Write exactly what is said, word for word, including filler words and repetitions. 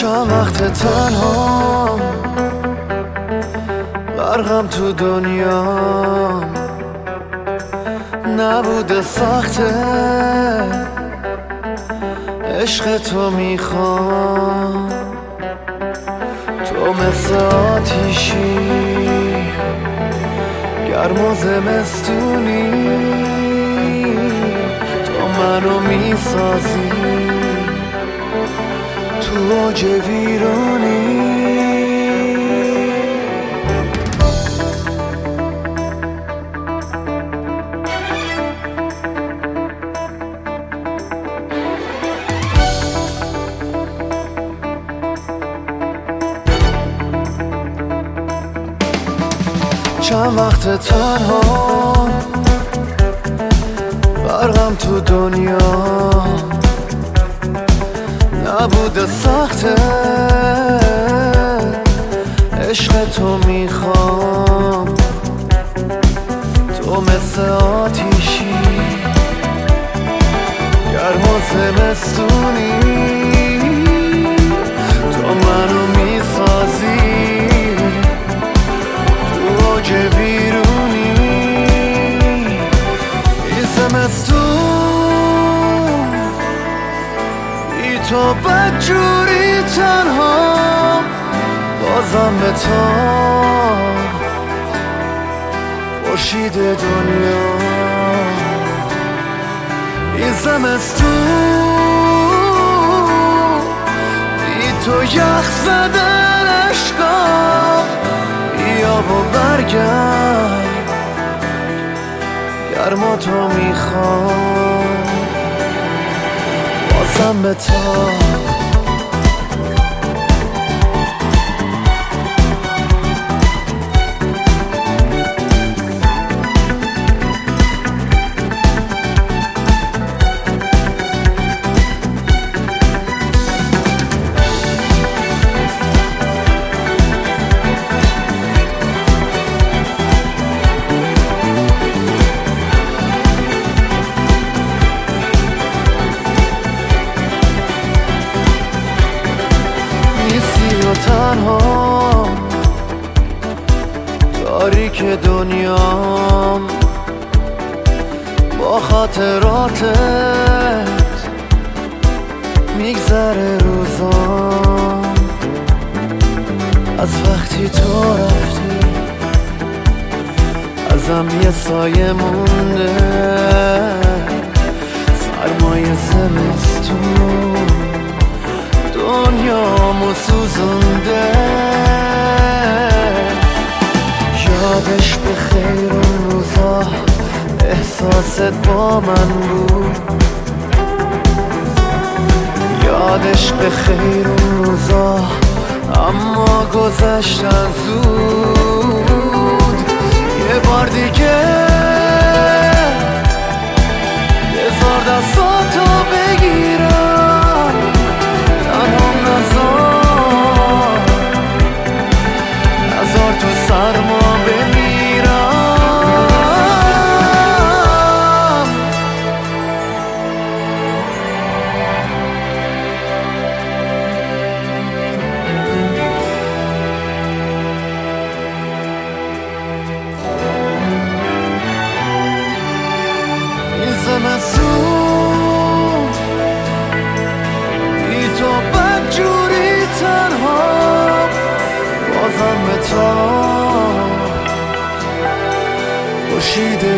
چند وقت تنها غرقم تو دنیا، نبوده سخته عشق تو میخوام. تو مثل آتیشی گرم و زمستونی، تو منو میسازی تو اوج ویرانی. چند وقت تنها غرقم تو دنیا، نبوده سخته عشق تو میخوام. تو مثل آتیشی گرم و زمستونی، تو منو میسازی تو اوج ویرونی. این زمستون بی تو بدجوری تنها، بازم به تو خورشید دنیا. این زمستون بی تو یخ زدن عشقا، بیا و برگرد گرما تو میخوام، بازم به تو. تنها تاریک دنیام، با خاطراتت میگذره روزام. از وقتی تو رفتی ازم یه سایه مونده، سرمایه زمستون دنیامو سوزونده. یادش به خیر اون روزا احساست با من بود، یادش به خیر اون روزا اما گذشتن زود. یه بار دیگه بذار دستاتو بگیرم، تنهام نزار نزار تو سرما بمیرم. این زمستون بی تو بدجوری تنها، بازم به تو خورشید